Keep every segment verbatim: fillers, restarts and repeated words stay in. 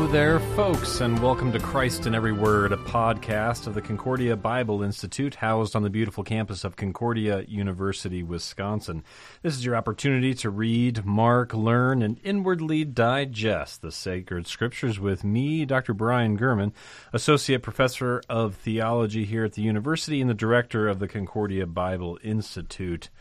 there, folks, and welcome to Christ in Every Word, a podcast of the Concordia Bible Institute, housed on the beautiful campus of Concordia University, Wisconsin. This is your opportunity to read, mark, learn, and inwardly digest the sacred scriptures with me, Doctor Brian Gurman, Associate Professor of Theology here at the university and the Director of the Concordia Bible Institute.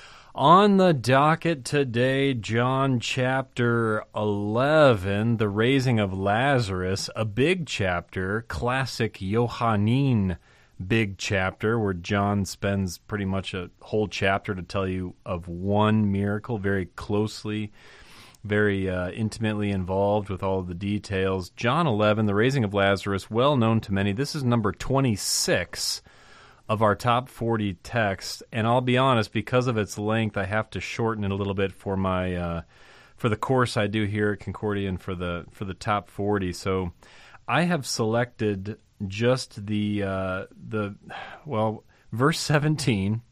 On the docket today, John chapter eleven, the raising of Lazarus, a big chapter, classic Johannine big chapter, where John spends pretty much a whole chapter to tell you of one miracle, very closely, very uh, intimately involved with all of the details. John eleven, the raising of Lazarus, well known to many. This is number twenty-six of our top forty texts, and I'll be honest, because of its length, I have to shorten it a little bit for my uh, for the course I do here at Concordia and for the for the top forty. So I have selected just the uh, the well verse seventeen,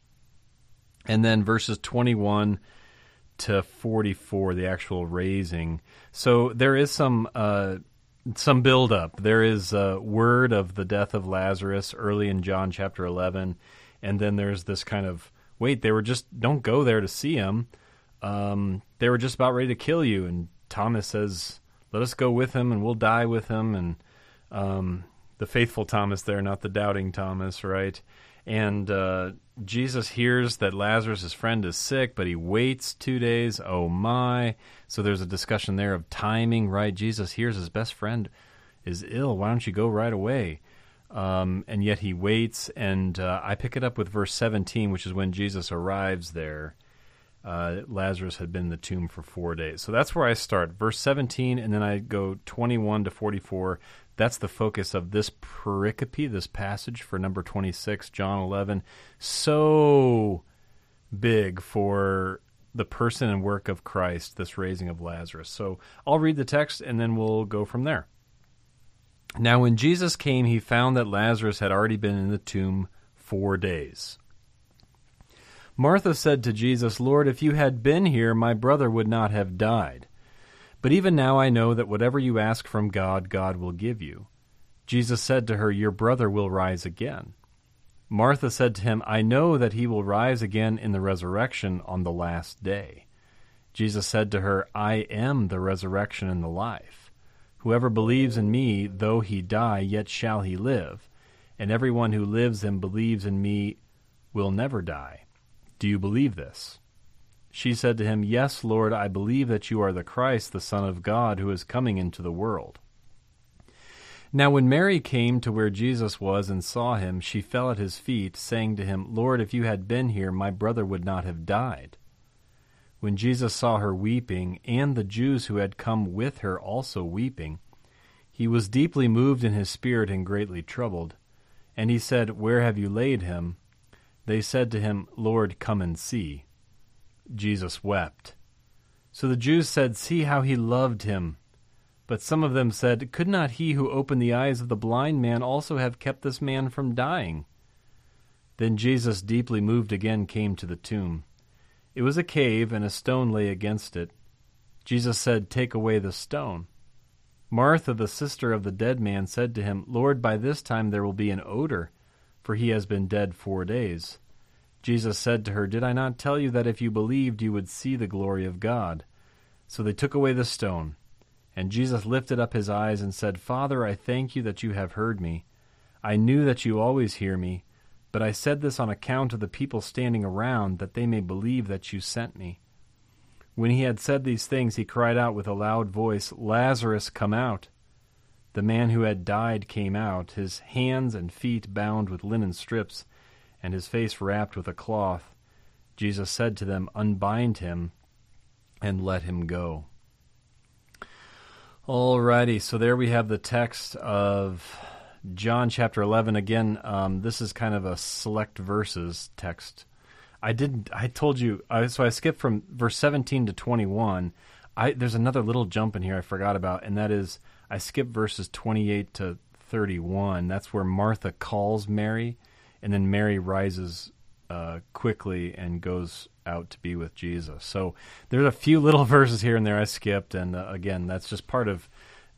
and then verses twenty-one to forty-four, the actual raising. So there is some. Uh, Some build-up. There is a word of the death of Lazarus early in John chapter eleven, and then there's this kind of, wait, they were just, don't go there to see him. Um, they were just about ready to kill you, and Thomas says, let us go with him, and we'll die with him, and um, the faithful Thomas there, not the doubting Thomas, right? And uh, Jesus hears that Lazarus' friend is sick, but he waits two days. Oh, my. So there's a discussion there of timing, right? Jesus hears his best friend is ill. Why don't you go right away? Um, and yet he waits, and uh, I pick it up with verse seventeen, which is when Jesus arrives there. Uh, Lazarus had been in the tomb for four days. So that's where I start, verse seventeen, and then I go twenty-one to forty-four. That's the focus of this pericope, this passage for number twenty-six, John eleven. So big for the person and work of Christ, this raising of Lazarus. So I'll read the text, and then we'll go from there. Now when Jesus came, he found that Lazarus had already been in the tomb four days. Martha said to Jesus, Lord, if you had been here, my brother would not have died. But even now I know that whatever you ask from God, God will give you. Jesus said to her, your brother will rise again. Martha said to him, I know that he will rise again in the resurrection on the last day. Jesus said to her, I am the resurrection and the life. Whoever believes in me, though he die, yet shall he live. And everyone who lives and believes in me will never die. Do you believe this? She said to him, Yes, Lord, I believe that you are the Christ, the Son of God, who is coming into the world. Now when Mary came to where Jesus was and saw him, she fell at his feet, saying to him, Lord, if you had been here, my brother would not have died. When Jesus saw her weeping, and the Jews who had come with her also weeping, he was deeply moved in his spirit and greatly troubled. And he said, Where have you laid him? They said to him, Lord, come and see. Jesus wept. So the Jews said, See how he loved him. But some of them said, Could not he who opened the eyes of the blind man also have kept this man from dying? Then Jesus, deeply moved again, came to the tomb. It was a cave, and a stone lay against it. Jesus said, Take away the stone. Martha, the sister of the dead man, said to him, Lord, by this time there will be an odor, for he has been dead four days. Jesus said to her, Did I not tell you that if you believed you would see the glory of God? So they took away the stone. And Jesus lifted up his eyes and said, Father, I thank you that you have heard me. I knew that you always hear me, but I said this on account of the people standing around, that they may believe that you sent me. When he had said these things, he cried out with a loud voice, Lazarus, come out. The man who had died came out, his hands and feet bound with linen strips, and his face wrapped with a cloth. Jesus said to them, Unbind him and let him go. Alrighty, so there we have the text of John chapter eleven. Again, um, this is kind of a select verses text. I didn't. I told you. I, so I skipped from verse seventeen to twenty-one. I there's another little jump in here I forgot about, and that is I skipped verses twenty-eight to thirty-one. That's where Martha calls Mary, and then Mary rises uh, quickly and goes out to be with Jesus. So there's a few little verses here and there I skipped, and uh, again, that's just part of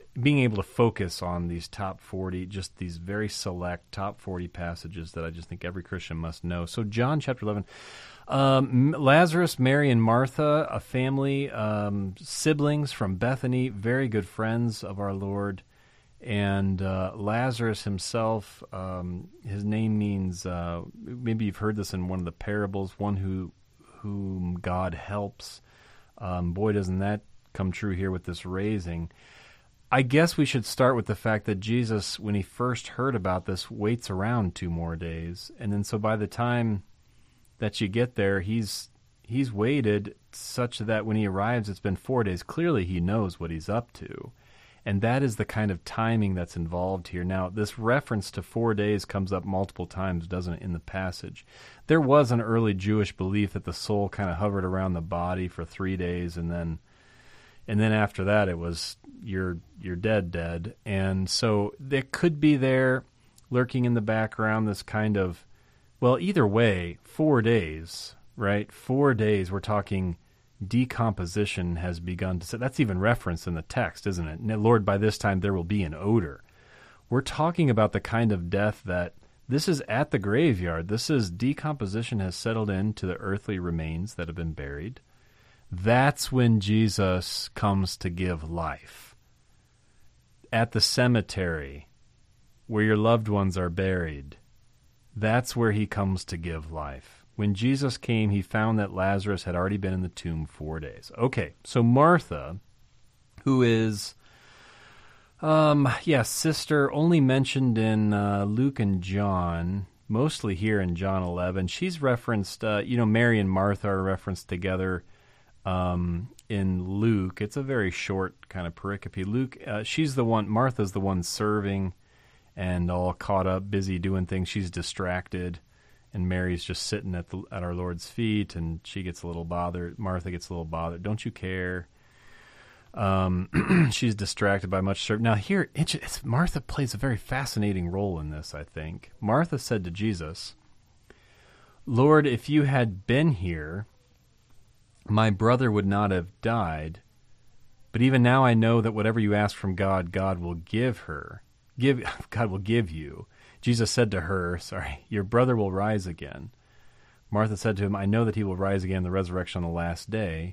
being able to focus on these top forty, just these very select top forty passages that I just think every Christian must know. So John chapter eleven, um, Lazarus, Mary, and Martha, a family, um, siblings from Bethany, very good friends of our Lord. And uh, Lazarus himself, um, his name means, uh, maybe you've heard this in one of the parables, one who whom God helps. Um, boy, doesn't that come true here with this raising. I guess we should start with the fact that Jesus, when he first heard about this, waits around two more days. And then so by the time that you get there, he's he's waited such that when he arrives, it's been four days. Clearly he knows what he's up to. And that is the kind of timing that's involved here. Now, this reference to four days comes up multiple times, doesn't it, in the passage? There was an early Jewish belief that the soul kind of hovered around the body for three days, and then and then after that it was you're you're dead, dead. And so there could be there, lurking in the background, this kind of, well, either way, four days, right? Four days, we're talking decomposition has begun to say. That's even referenced in the text, isn't it? Lord, by this time there will be an odor. We're talking about the kind of death that this is at the graveyard. This is decomposition has settled into the earthly remains that have been buried. That's when Jesus comes to give life. At the cemetery where your loved ones are buried, that's where he comes to give life. When Jesus came, he found that Lazarus had already been in the tomb four days. Okay, so Martha, who is, um, yeah, sister, only mentioned in uh, Luke and John, mostly here in John eleven. She's referenced, uh, you know, Mary and Martha are referenced together um, in Luke. It's a very short kind of pericope. Luke, uh, she's the one, Martha's the one serving and all caught up, busy doing things. She's distracted. And Mary's just sitting at the at our Lord's feet, and she gets a little bothered. Martha gets a little bothered. Don't you care? Um, she's distracted by much service. Now here, it's, it's, Martha plays a very fascinating role in this, I think. Martha said to Jesus, Lord, if you had been here, my brother would not have died. But even now I know that whatever you ask from God, God will give her. Give God will give you. Jesus said to her, sorry, your brother will rise again. Martha said to him, I know that he will rise again in the resurrection on the last day.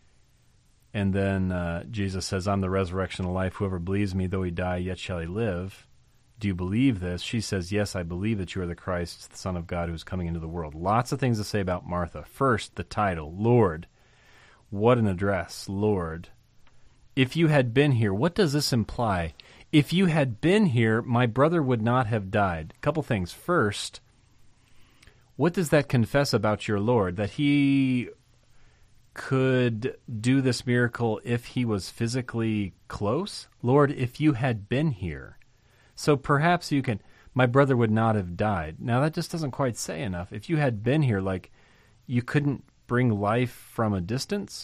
And then uh, Jesus says, I'm the resurrection and the life. Whoever believes me, though he die, yet shall he live. Do you believe this? She says, yes, I believe that you are the Christ, the Son of God, who is coming into the world. Lots of things to say about Martha. First, the title, Lord. What an address, Lord. If you had been here, what does this imply? If you had been here, my brother would not have died. A couple things. First, what does that confess about your Lord? That he could do this miracle if he was physically close? Lord, if you had been here. So perhaps you can, my brother would not have died. Now that just doesn't quite say enough. If you had been here, like you couldn't bring life from a distance,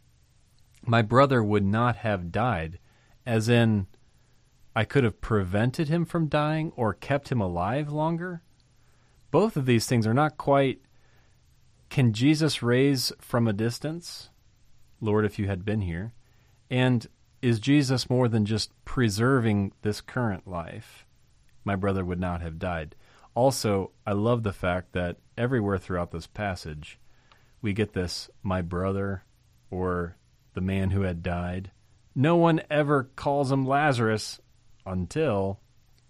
my brother would not have died, as in I could have prevented him from dying or kept him alive longer. Both of these things are not quite, can Jesus raise from a distance? Lord, if you had been here. And is Jesus more than just preserving this current life? My brother would not have died. Also, I love the fact that everywhere throughout this passage, we get this, my brother, or the man who had died. No one ever calls him Lazarus until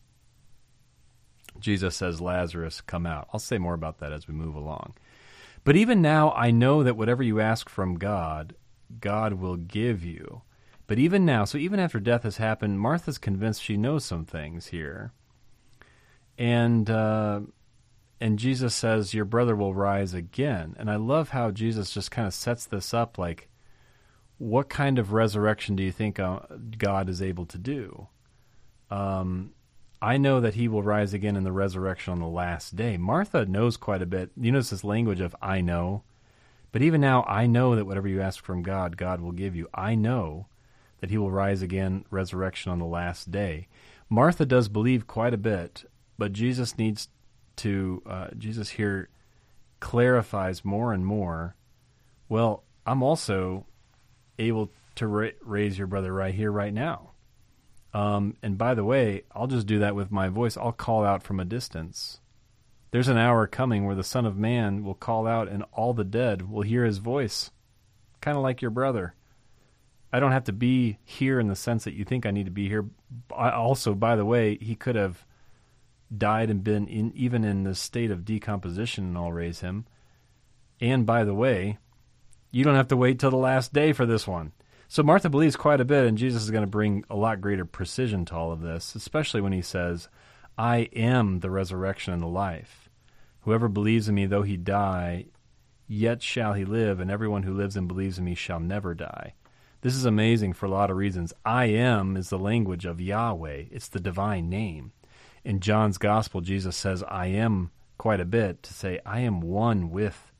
Jesus says, Lazarus, come out. I'll say more about that as we move along. But even now, I know that whatever you ask from God, God will give you. But even now, so even after death has happened, Martha's convinced she knows some things here. And uh, and Jesus says, your brother will rise again. And I love how Jesus just kind of sets this up like, what kind of resurrection do you think uh, God is able to do? Um, I know that he will rise again in the resurrection on the last day. Martha knows quite a bit. You notice this language of I know. But even now, I know that whatever you ask from God, God will give you. I know that he will rise again, resurrection on the last day. Martha does believe quite a bit, but Jesus needs to, uh, Jesus here clarifies more and more, well, I'm also able to ra- raise your brother right here, right now. Um, and by the way, I'll just do that with my voice. I'll call out from a distance. There's an hour coming where the Son of Man will call out and all the dead will hear his voice, kind of like your brother. I don't have to be here in the sense that you think I need to be here. I also, by the way, he could have died and been in, even in the state of decomposition, and I'll raise him. And by the way, you don't have to wait till the last day for this one. So Martha believes quite a bit, and Jesus is going to bring a lot greater precision to all of this, especially when he says, I am the resurrection and the life. Whoever believes in me, though he die, yet shall he live, and everyone who lives and believes in me shall never die. This is amazing for a lot of reasons. I am is the language of Yahweh. It's the divine name. In John's Gospel, Jesus says, I am quite a bit to say, I am one with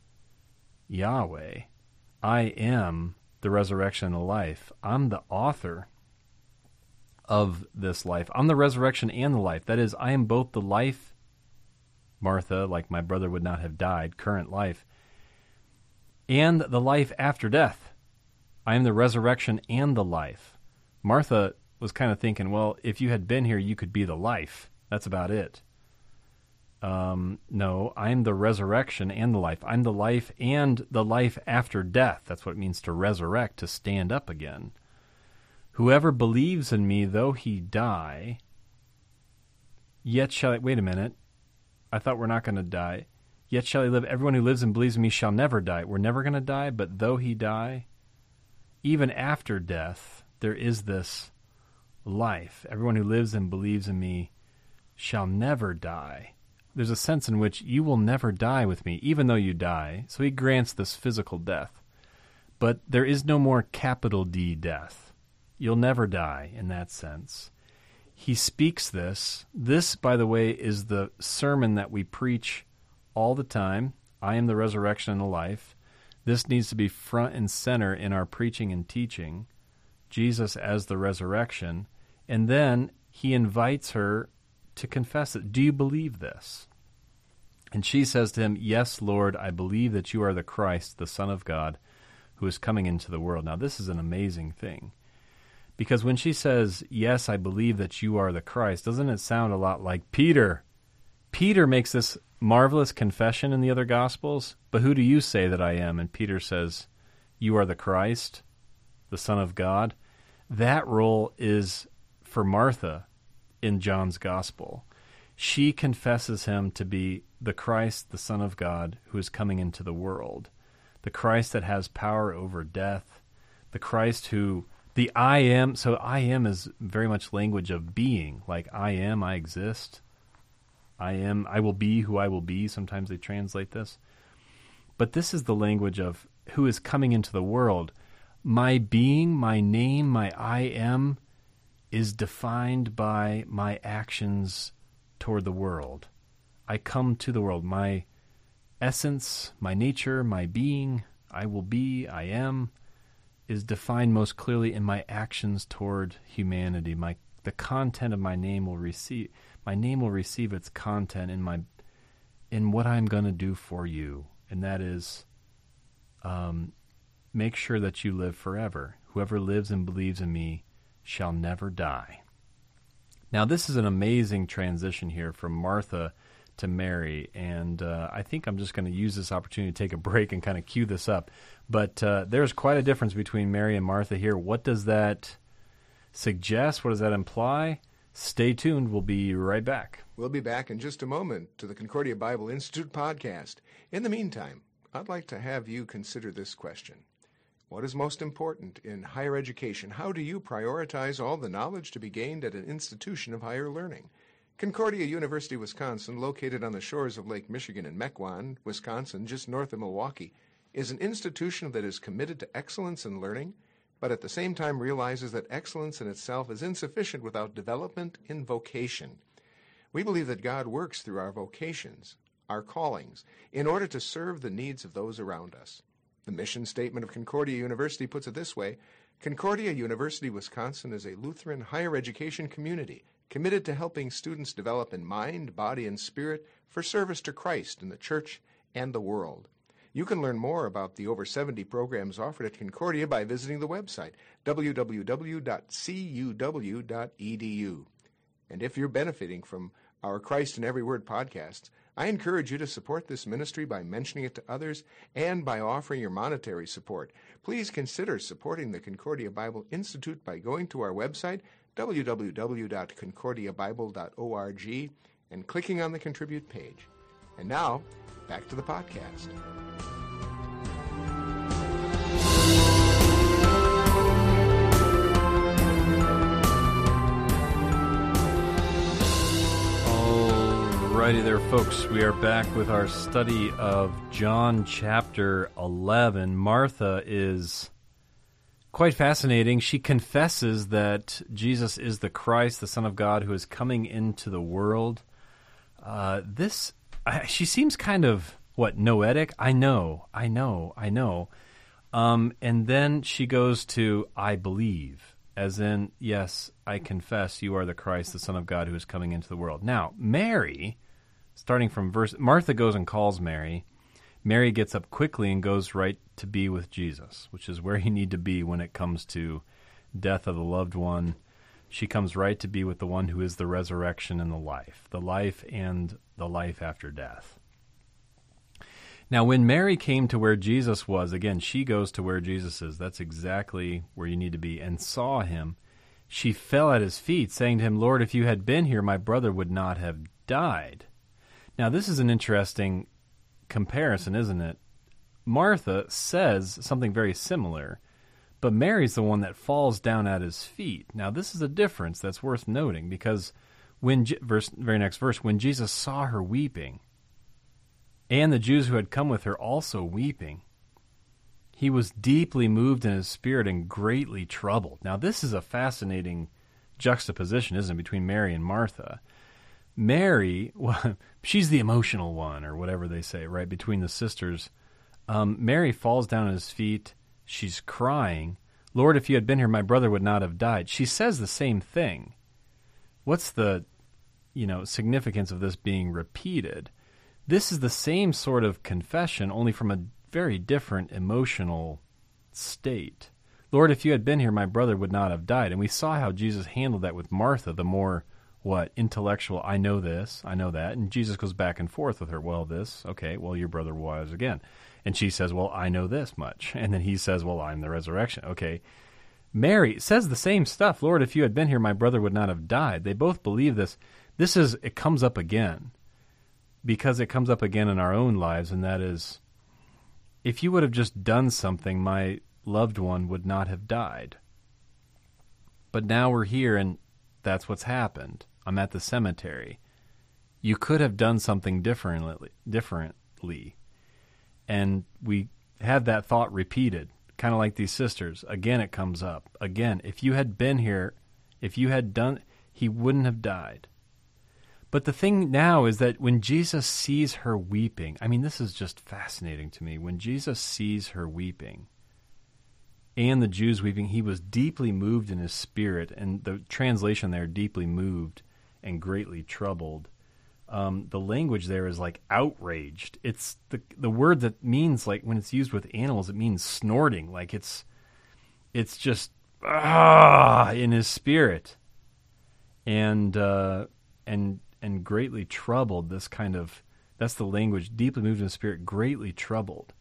Yahweh. I am the resurrection and the life. I'm the author of this life. I'm the resurrection and the life. That is, I am both the life, Martha, like my brother would not have died, current life, and the life after death. I am the resurrection and the life. Martha was kind of thinking, well, if you had been here, you could be the life. That's about it. Um, no, I'm the resurrection and the life. I'm the life and the life after death. That's what it means to resurrect, to stand up again. Whoever believes in me, though he die, yet shall he... Wait a minute. I thought we're not going to die. Yet shall he live. Everyone who lives and believes in me shall never die. We're never going to die, but though he die, even after death, there is this life. Everyone who lives and believes in me shall never die. There's a sense in which you will never die with me, even though you die. So he grants this physical death. But there is no more capital D death. You'll never die in that sense. He speaks this. This, by the way, is the sermon that we preach all the time. I am the resurrection and the life. This needs to be front and center in our preaching and teaching. Jesus as the resurrection. And then he invites her to confess it. Do you believe this? And she says to him, yes, Lord, I believe that you are the Christ, the Son of God, who is coming into the world. Now, this is an amazing thing. Because when she says, yes, I believe that you are the Christ, doesn't it sound a lot like Peter? Peter makes this marvelous confession in the other Gospels, but who do you say that I am? And Peter says, you are the Christ, the Son of God. That role is for Martha in John's Gospel. She confesses him to be the Christ, the Son of God, who is coming into the world. The Christ that has power over death. The Christ who, the I am, so I am is very much language of being, like I am, I exist. I am, I will be who I will be. Sometimes they translate this. But this is the language of who is coming into the world. My being, my name, my I am is defined by my actions toward the world. I come to the world. My essence, my nature, my being, I will be, I am, is defined most clearly in my actions toward humanity. My the content of my name will receive my name will receive its content in my in what I'm going to do for you, and that is um, make sure that you live forever. Whoever lives and believes in me shall never die. Now, this is an amazing transition here from Martha to Mary, and uh, I think I'm just going to use this opportunity to take a break and kind of cue this up. But uh, there's quite a difference between Mary and Martha here. What does that suggest? What does that imply? Stay tuned. We'll be right back. We'll be back in just a moment to the Concordia Bible Institute podcast. In the meantime, I'd like to have you consider this question. What is most important in higher education? How do you prioritize all the knowledge to be gained at an institution of higher learning? Concordia University, Wisconsin, located on the shores of Lake Michigan in Mequon, Wisconsin, just north of Milwaukee, is an institution that is committed to excellence in learning, but at the same time realizes that excellence in itself is insufficient without development in vocation. We believe that God works through our vocations, our callings, in order to serve the needs of those around us. The mission statement of Concordia University puts it this way: Concordia University, Wisconsin is a Lutheran higher education community committed to helping students develop in mind, body, and spirit for service to Christ in the church and the world. You can learn more about the over seventy programs offered at Concordia by visiting the website, w w w dot c u w dot e d u. And if you're benefiting from our Christ in Every Word podcasts, I encourage you to support this ministry by mentioning it to others and by offering your monetary support. Please consider supporting the Concordia Bible Institute by going to our website, w w w dot concordia bible dot org, and clicking on the Contribute page. And now, back to the podcast. Alrighty there, folks. We are back with our study of John chapter eleven. Martha is quite fascinating. She confesses that Jesus is the Christ, the Son of God, who is coming into the world. Uh, this, I, she seems kind of, what, noetic? I know, I know, I know. Um, and then she goes to, I believe, as in, yes, I confess you are the Christ, the Son of God, who is coming into the world. Now, Mary, starting from verse, Martha goes and calls Mary. Mary gets up quickly and goes right to be with Jesus, which is where you need to be when it comes to death of the loved one. She comes right to be with the one who is the resurrection and the life, the life and the life after death. Now, when Mary came to where Jesus was, again, she goes to where Jesus is. That's exactly where you need to be, and saw him. She fell at his feet, saying to him, Lord, if you had been here, my brother would not have died. Now, this is an interesting comparison, isn't it? Martha says something very similar, but Mary's the one that falls down at his feet. Now, this is a difference that's worth noting, because when, verse, very next verse, when Jesus saw her weeping, and the Jews who had come with her also weeping, he was deeply moved in his spirit and greatly troubled. Now, this is a fascinating juxtaposition, isn't it, between Mary and Martha? Mary, well, she's the emotional one, or whatever they say, right, between the sisters. Um, Mary falls down at his feet. She's crying. Lord, if you had been here, my brother would not have died. She says the same thing. What's the, you know, significance of this being repeated? This is the same sort of confession, only from a very different emotional state. Lord, if you had been here, my brother would not have died. And we saw how Jesus handled that with Martha, the more, what, intellectual, I know this, I know that. And Jesus goes back and forth with her, well, this, okay, well, your brother was again. And she says, well, I know this much. And then he says, well, I'm the resurrection. Okay. Mary says the same stuff. Lord, if you had been here, my brother would not have died. They both believe this. This is, it comes up again. Because it comes up again in our own lives, and that is, if you would have just done something, my loved one would not have died. But now we're here, and that's what's happened. I'm at the cemetery. You could have done something differently, differently. And we had that thought repeated, kind of like these sisters. Again, it comes up. Again, if you had been here, if you had done, he wouldn't have died. But the thing now is that when Jesus sees her weeping, I mean, this is just fascinating to me. When Jesus sees her weeping and the Jews weeping, he was deeply moved in his spirit. And the translation there, deeply moved and greatly troubled. Um, the language there is like outraged. It's the the word that means, like, when it's used with animals, it means snorting. Like it's, it's just, ah, in his spirit. And, uh, and, and greatly troubled, this kind of, that's the language, deeply moved in the spirit, greatly troubled.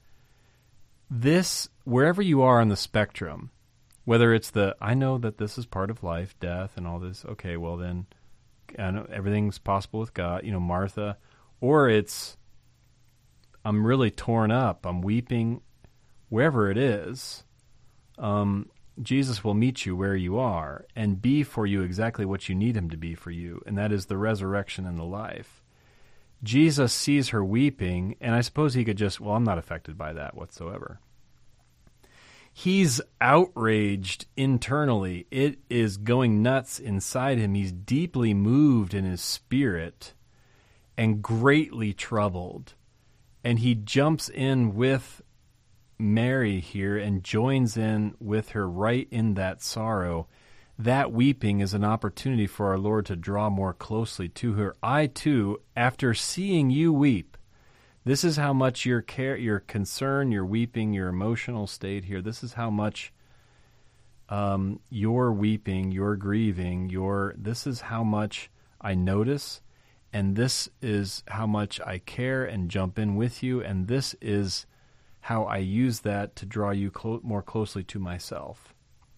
This, wherever you are on the spectrum, whether it's the, I know that this is part of life, death and all this, okay, well then, I know everything's possible with God, you know, Martha, or it's, I'm really torn up, I'm weeping, wherever it is, um, Jesus will meet you where you are and be for you exactly what you need him to be for you, and that is the resurrection and the life. Jesus sees her weeping, and I suppose he could just, well, I'm not affected by that whatsoever. He's outraged internally. It is going nuts inside him. He's deeply moved in his spirit and greatly troubled. And he jumps in with Mary here and joins in with her right in that sorrow. That weeping is an opportunity for our Lord to draw more closely to her. I too, after seeing you weep, This is how much your care, your concern, your weeping, your emotional state here. This is how much um, your weeping, your grieving, your. This is how much I notice, and this is how much I care and jump in with you, and this is how I use that to draw you clo- more closely to myself.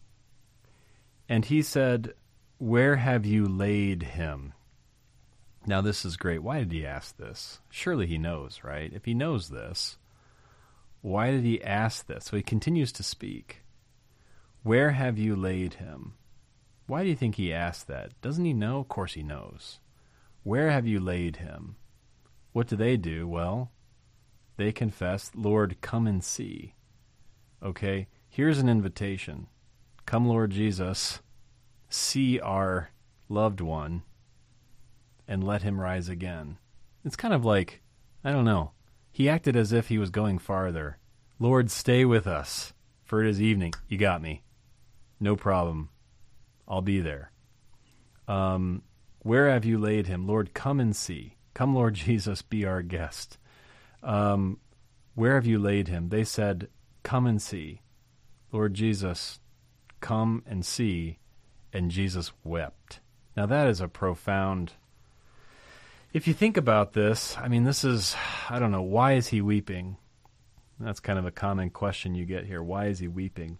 And he said, "Where have you laid him?" Now, this is great. Why did he ask this? Surely he knows, right? If he knows this, why did he ask this? So he continues to speak. Where have you laid him? Why do you think he asked that? Doesn't he know? Of course he knows. Where have you laid him? What do they do? Well, they confess, Lord, come and see. Okay, here's an invitation. Come, Lord Jesus, see our loved one, and let him rise again. It's kind of like, I don't know, he acted as if he was going farther. Lord, stay with us, for it is evening. You got me. No problem. I'll be there. Um, where have you laid him? Lord, come and see. Come, Lord Jesus, be our guest. Um, where have you laid him? They said, come and see. Lord Jesus, come and see. And Jesus wept. Now that is a profound... If you think about this, I mean, this is, I don't know, why is he weeping? That's kind of a common question you get here. Why is he weeping?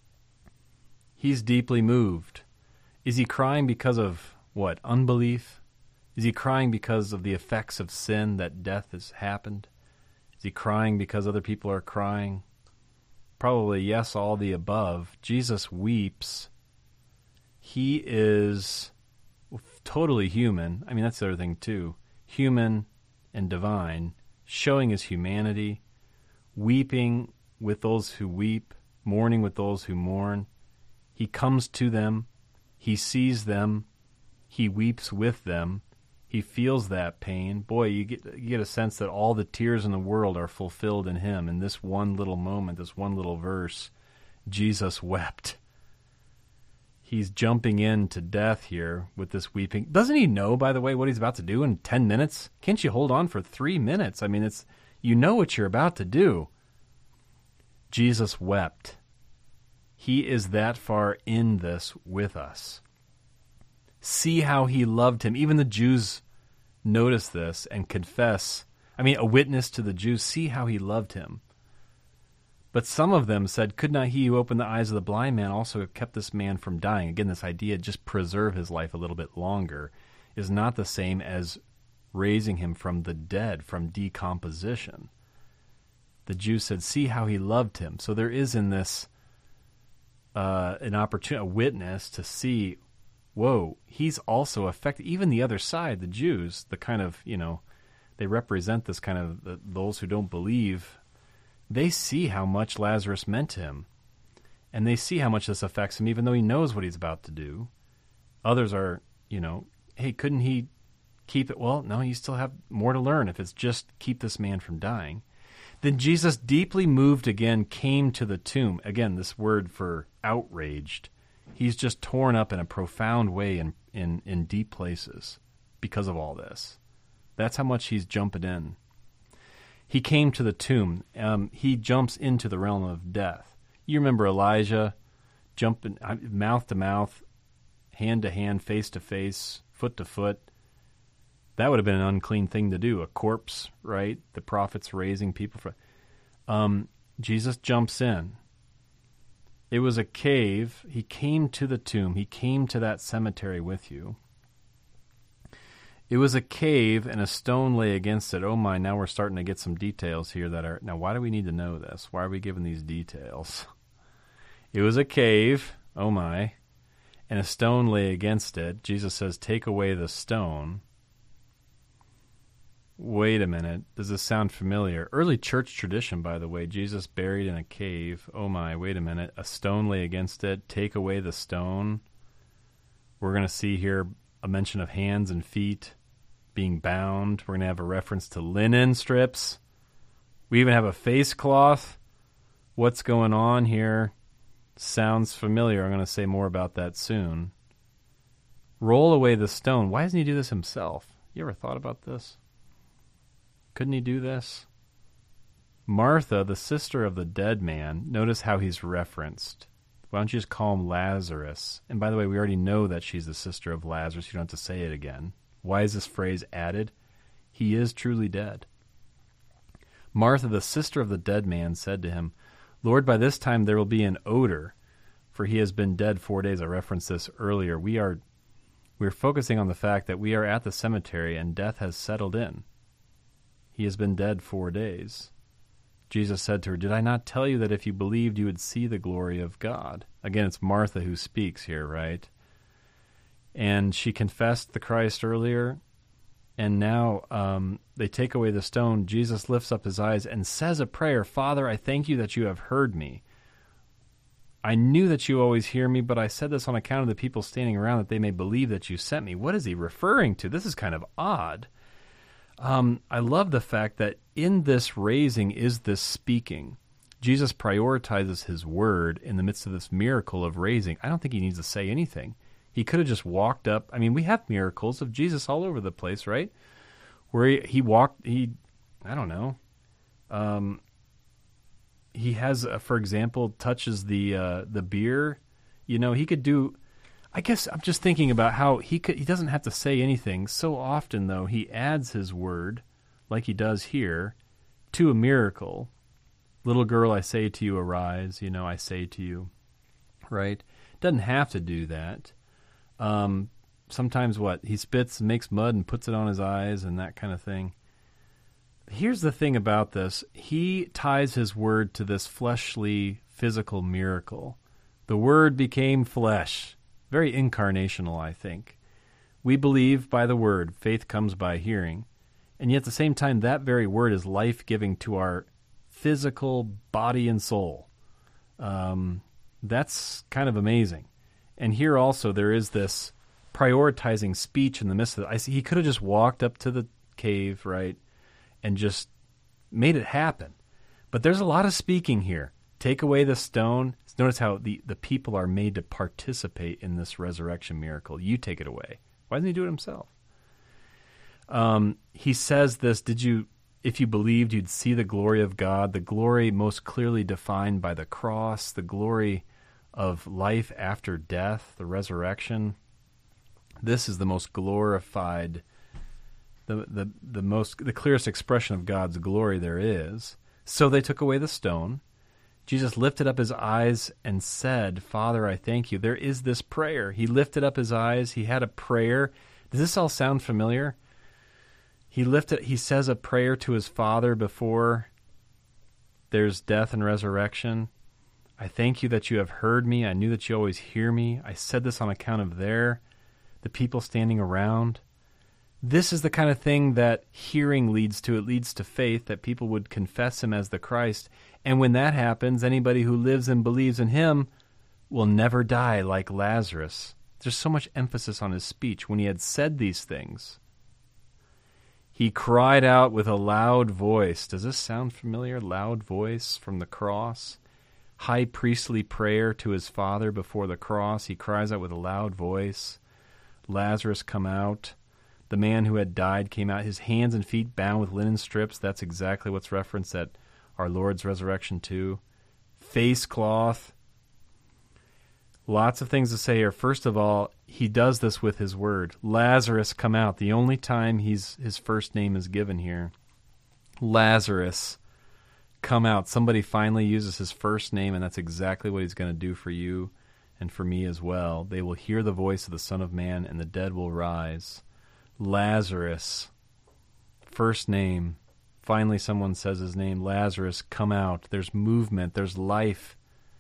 He's deeply moved. Is he crying because of, what, unbelief? Is he crying because of the effects of sin, that death has happened? Is he crying because other people are crying? Probably yes, all the above. Jesus weeps. He is totally human. I mean, that's the other thing, too. Human and divine, showing his humanity, weeping with those who weep, mourning with those who mourn. He comes to them. He sees them. He weeps with them. He feels that pain. Boy, you get, you get a sense that all the tears in the world are fulfilled in him. In this one little moment, this one little verse, Jesus wept. He's jumping into death here with this weeping. Doesn't he know, by the way, what he's about to do in ten minutes? Can't you hold on for three minutes? I mean, it's you know what you're about to do. Jesus wept. He is that far in this with us. See how he loved him. Even the Jews notice this and confess. I mean, a witness to the Jews. See how he loved him. But some of them said, could not he who opened the eyes of the blind man also have kept this man from dying? Again, this idea, just preserve his life a little bit longer, is not the same as raising him from the dead, from decomposition. The Jews said, see how he loved him. So there is in this uh, an opportunity, a witness to see, whoa, he's also affected. Even the other side, the Jews, the kind of, you know, they represent this kind of, the, those who don't believe. They see how much Lazarus meant to him, and they see how much this affects him, even though he knows what he's about to do. Others are, you know, hey, couldn't he keep it? Well, no, you still have more to learn if it's just keep this man from dying. Then Jesus, deeply moved again, came to the tomb. Again, this word for outraged. He's just torn up in a profound way in, in, in deep places because of all this. That's how much he's jumping in. He came to the tomb. Um, he jumps into the realm of death. You remember Elijah jumping mouth to mouth, hand to hand, face to face, foot to foot. That would have been an unclean thing to do. A corpse, right? The prophets raising people. For, um, Jesus jumps in. It was a cave. He came to the tomb. He came to that cemetery with you. It was a cave, and a stone lay against it. Oh my, now we're starting to get some details here that are... Now, why do we need to know this? Why are we given these details? It was a cave, oh my, and a stone lay against it. Jesus says, take away the stone. Wait a minute. Does this sound familiar? Early church tradition, by the way. Jesus buried in a cave. Oh my, wait a minute. A stone lay against it. Take away the stone. We're going to see here a mention of hands and feet being bound. We're going to have a reference to linen strips. We even have a face cloth. What's going on here? Sounds familiar. I'm going to say more about that soon. Roll away the stone. Why doesn't he do this himself? You ever thought about this? Couldn't he do this? Martha, the sister of the dead man, notice how he's referenced. Why don't you just call him Lazarus? And by the way, we already know that she's the sister of Lazarus. You don't have to say it again. Why is this phrase added? He is truly dead. Martha, the sister of the dead man, said to him, Lord, by this time there will be an odor, for he has been dead four days. I referenced this earlier. We are we're focusing on the fact that we are at the cemetery and death has settled in. He has been dead four days. Jesus said to her, Did I not tell you that if you believed you would see the glory of God? Again, it's Martha who speaks here, right? And she confessed the Christ earlier, and now um, they take away the stone. Jesus lifts up his eyes and says a prayer, Father, I thank you that you have heard me. I knew that you always hear me, but I said this on account of the people standing around that they may believe that you sent me. What is he referring to? This is kind of odd. Um, I love the fact that in this raising is this speaking. Jesus prioritizes his word in the midst of this miracle of raising. I don't think he needs to say anything. He could have just walked up. I mean, we have miracles of Jesus all over the place, right? Where he, he walked, he, I don't know. Um, he has, uh, for example, touches the uh, the beer. You know, he could do, I guess I'm just thinking about how he could, he doesn't have to say anything. So often, though, he adds his word, like he does here, to a miracle. Little girl, I say to you, arise. You know, I say to you, right? Doesn't have to do that. Um, sometimes what? He spits, makes mud, and puts it on his eyes and that kind of thing. Here's the thing about this. He ties his word to this fleshly, physical miracle. The word became flesh. Very incarnational, I think. We believe by the word. Faith comes by hearing. And yet at the same time, that very word is life-giving to our physical body and soul. Um, that's kind of amazing. And here also there is this prioritizing speech in the midst of it. I see he could have just walked up to the cave, right, and just made it happen. But there's a lot of speaking here. Take away the stone. Notice how the, the people are made to participate in this resurrection miracle. You take it away. Why doesn't he do it himself? Um, he says this, did you, if you believed, you'd see the glory of God, the glory most clearly defined by the cross, the glory of life after death, the resurrection. This is the most glorified, the, the, the most, the clearest expression of God's glory there is. So they took away the stone. Jesus lifted up his eyes and said, Father, I thank you. There is this prayer. He lifted up his eyes. He had a prayer. Does this all sound familiar? He lifted, he says a prayer to his Father before there's death and resurrection. I thank you that you have heard me. I knew that you always hear me. I said this on account of their, the people standing around. This is the kind of thing that hearing leads to. It leads to faith, that people would confess him as the Christ. And when that happens, anybody who lives and believes in him will never die like Lazarus. There's so much emphasis on his speech. When he had said these things, he cried out with a loud voice. Does this sound familiar? Loud voice from the cross. High priestly prayer to his Father before the cross. He cries out with a loud voice. Lazarus, come out. The man who had died came out, his hands and feet bound with linen strips. That's exactly what's referenced at our Lord's resurrection too. Face cloth. Lots of things to say here. First of all, he does this with his word. Lazarus, come out. The only time he's his first name is given here. Lazarus, come out. Somebody finally uses his first name, and that's exactly what he's going to do for you and for me as well. They will hear the voice of the Son of Man, and the dead will rise. Lazarus, first name. Finally, someone says his name. Lazarus, come out. There's movement. There's life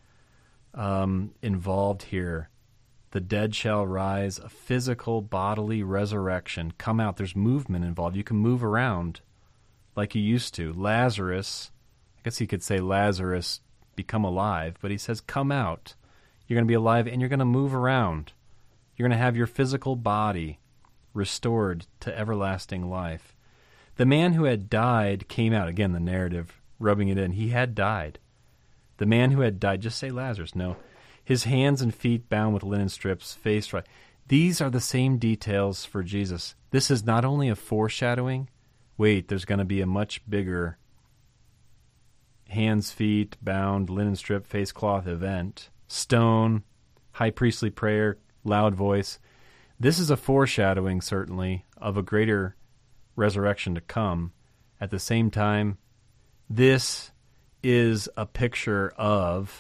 um, involved here. The dead shall rise. A physical, bodily resurrection. Come out. There's movement involved. You can move around like you used to. Lazarus, I guess he could say Lazarus, become alive, but he says, come out. You're going to be alive, and you're going to move around. You're going to have your physical body restored to everlasting life. The man who had died came out. Again, the narrative rubbing it in. He had died. The man who had died, just say Lazarus, no. His hands and feet bound with linen strips, face right. These are the same details for Jesus. This is not only a foreshadowing wait, there's going to be a much bigger hands, feet, bound, linen strip, face cloth event, stone, high priestly prayer, loud voice. This is a foreshadowing, certainly, of a greater resurrection to come. At the same time, this is a picture of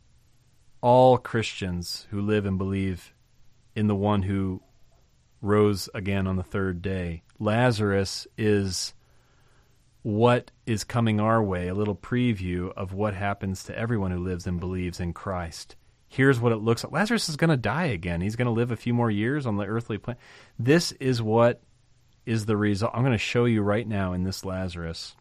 all Christians who live and believe in the one who rose again on the third day. Lazarus is what is coming our way, a little preview of what happens to everyone who lives and believes in Christ. Here's what it looks like. Lazarus is going to die again. He's going to live a few more years on the earthly plane. This is what is the result. I'm going to show you right now in this Lazarus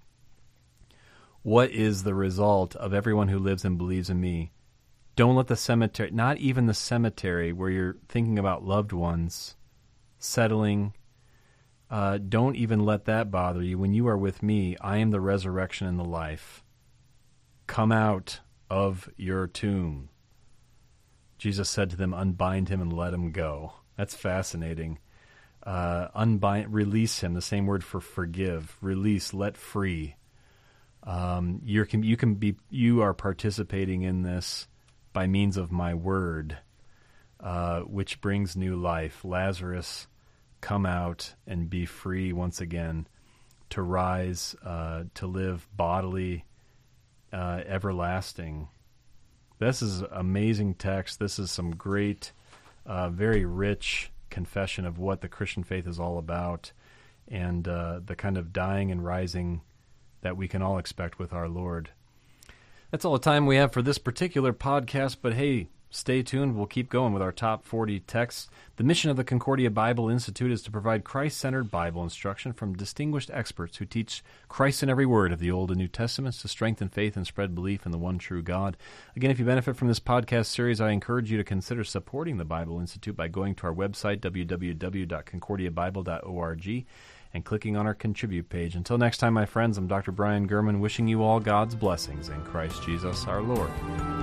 what is the result of everyone who lives and believes in me. Don't let the cemetery, not even the cemetery where you're thinking about loved ones settling, uh, don't even let that bother you. When you are with me, I am the resurrection and the life. Come out of your tomb. Jesus said to them, unbind him and let him go. That's fascinating. Uh, unbind, release him, the same word for forgive. Release, let free. Um, you can you can be you are participating in this by means of my word, uh, which brings new life. Lazarus, come out and be free once again, to rise, uh, to live bodily, uh, everlasting. This is amazing text. This is some great, uh, very rich confession of what the Christian faith is all about, and uh, the kind of dying and rising that we can all expect with our Lord. That's all the time we have for this particular podcast, but hey, stay tuned. We'll keep going with our top forty texts. The mission of the Concordia Bible Institute is to provide Christ-centered Bible instruction from distinguished experts who teach Christ in every word of the Old and New Testaments to strengthen faith and spread belief in the one true God. Again, if you benefit from this podcast series, I encourage you to consider supporting the Bible Institute by going to our website, w w w dot concordia bible dot org, and clicking on our Contribute page. Until next time, my friends, I'm Doctor Brian Gurman, wishing you all God's blessings in Christ Jesus our Lord.